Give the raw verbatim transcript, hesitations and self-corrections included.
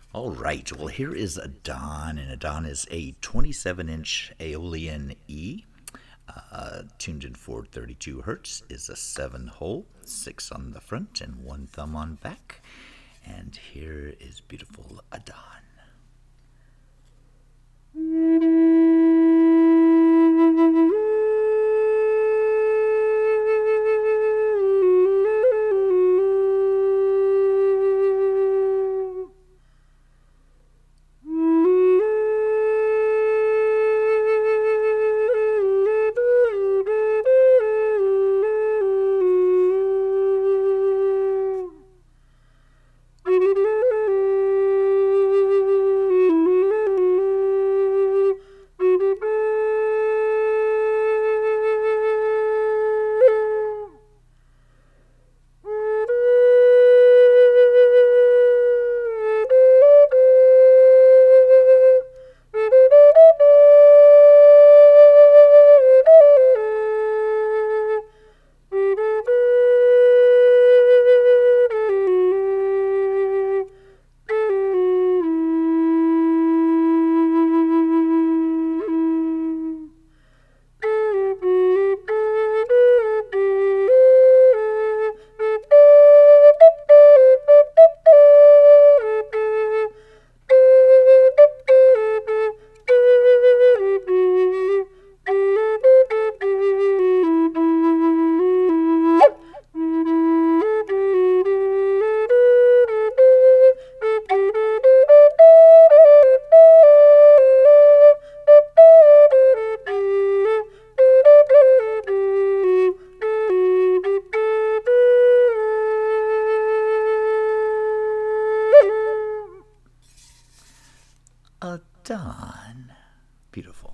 All right. Well, here is a Don, and a Don is a twenty-seven inch Aeolian E, uh, tuned in for thirty-two hertz. Is a seven hole, six on the front and one thumb on back. And here is beautiful Adon. Adon. Beautiful.